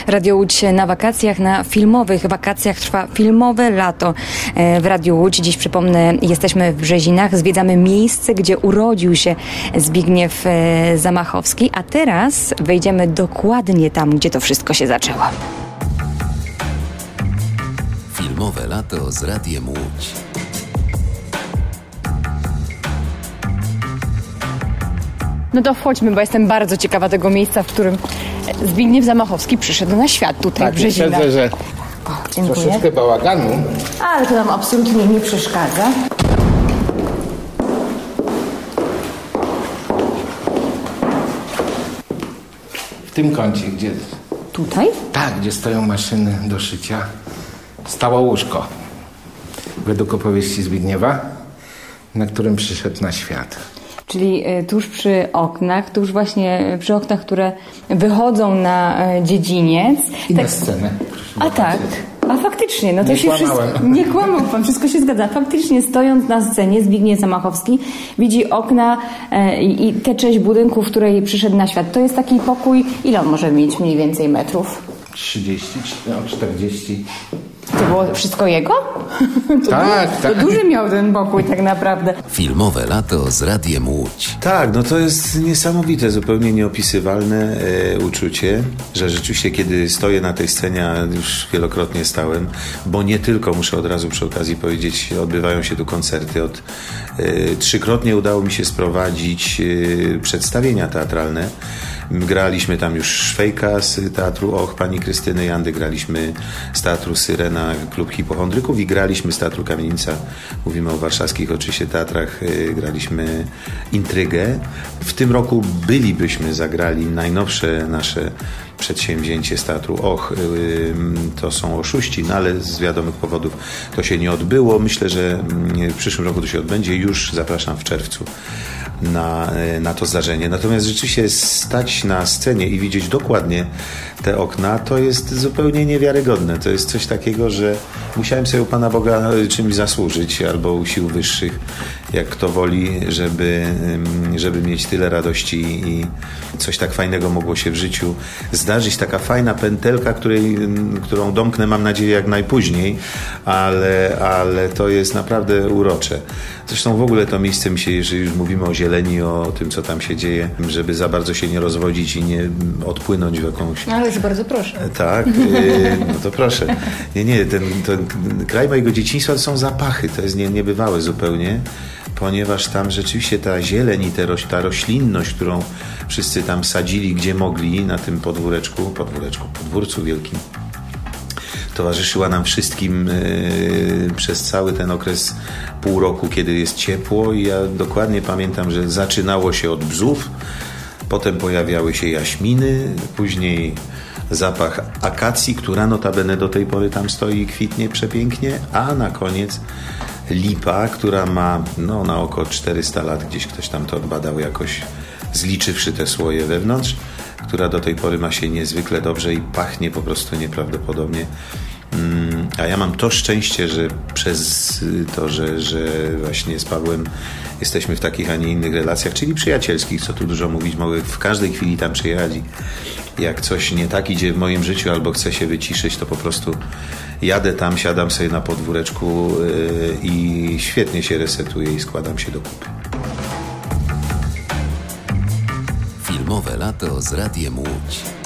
Radio Łódź na wakacjach, na filmowych wakacjach. Trwa filmowe lato w Radiu Łódź. Dziś, przypomnę, jesteśmy w Brzezinach. Zwiedzamy miejsce, gdzie urodził się Zbigniew Zamachowski. A teraz wejdziemy dokładnie tam, gdzie to wszystko się zaczęło. Filmowe lato z Radiem Łódź. No to wchodźmy, bo jestem bardzo ciekawa tego miejsca, w którym Zbigniew Zamachowski przyszedł na świat tutaj w Brzezinach. Myślę, że Dziękuję. troszeczkę bałaganu. Ale to nam absolutnie nie przeszkadza. W tym kącie, gdzie... Tutaj? Tak, gdzie stoją maszyny do szycia, stało łóżko. Według opowieści Zbigniewa, na którym przyszedł na świat. Czyli tuż przy oknach, które wychodzą na dziedziniec. I na scenę. A tak. A faktycznie, no to Nie się wszystko... kłamałem. Nie kłamał pan, wszystko się zgadza. Faktycznie stojąc na scenie Zbigniew Zamachowski widzi okna i tę część budynku, w której przyszedł na świat. To jest taki pokój, ile on może mieć mniej więcej metrów? 30, 40. To było wszystko jego? Tak. To duży miał ten pokój tak naprawdę. Filmowe lato z Radiem Łódź. Tak, no to jest niesamowite, zupełnie nieopisywalne uczucie, że rzeczywiście kiedy stoję na tej scenie, a już wielokrotnie stałem, bo nie tylko, muszę od razu przy okazji powiedzieć, odbywają się tu koncerty. Trzykrotnie udało mi się sprowadzić przedstawienia teatralne. Graliśmy tam już Szwejka z Teatru Och, pani Krystyny Jandy, graliśmy z Teatru Syrena, Klub Hipochondryków i graliśmy z Teatru Kamienica. Mówimy o warszawskich oczywiście teatrach, graliśmy Intrygę. W tym roku zagrali najnowsze nasze przedsięwzięcie z Teatru Och. To są Oszuści, no ale z wiadomych powodów to się nie odbyło. Myślę, że w przyszłym roku to się odbędzie. Już zapraszam w czerwcu na to zdarzenie. Natomiast rzeczywiście stać na scenie i widzieć dokładnie te okna, to jest zupełnie niewiarygodne. To jest coś takiego, że musiałem sobie u Pana Boga czymś zasłużyć, albo u sił wyższych, jak kto woli, żeby mieć tyle radości i coś tak fajnego mogło się w życiu zdarzyć. Taka fajna pętelka, którą domknę, mam nadzieję, jak najpóźniej, ale to jest naprawdę urocze. Zresztą w ogóle to miejsce mi się, jeżeli już mówimy o zieleni, o tym, co tam się dzieje, żeby za bardzo się nie rozwodzić i nie odpłynąć w jakąś... Ale bardzo proszę. Tak, no to proszę. Nie, ten kraj mojego dzieciństwa to są zapachy, to jest niebywałe zupełnie, ponieważ tam rzeczywiście ta zieleń i ta roślinność, którą wszyscy tam sadzili, gdzie mogli, na tym podwórcu wielkim, towarzyszyła nam wszystkim przez cały ten okres pół roku, kiedy jest ciepło, i ja dokładnie pamiętam, że zaczynało się od bzów, potem pojawiały się jaśminy, później zapach akacji, która notabene do tej pory tam stoi i kwitnie przepięknie, a na koniec lipa, która ma na oko 400 lat, gdzieś ktoś tam to badał jakoś, zliczywszy te słoje wewnątrz, która do tej pory ma się niezwykle dobrze i pachnie po prostu nieprawdopodobnie. A ja mam to szczęście, że przez to, że właśnie z Pawłem jesteśmy w takich, a nie innych relacjach, czyli przyjacielskich, co tu dużo mówić, mogę w każdej chwili tam przyjechać i jak coś nie tak idzie w moim życiu albo chcę się wyciszyć, to po prostu jadę tam, siadam sobie na podwóreczku i świetnie się resetuję i składam się do kupy. Filmowe lato z Radiem Łódź.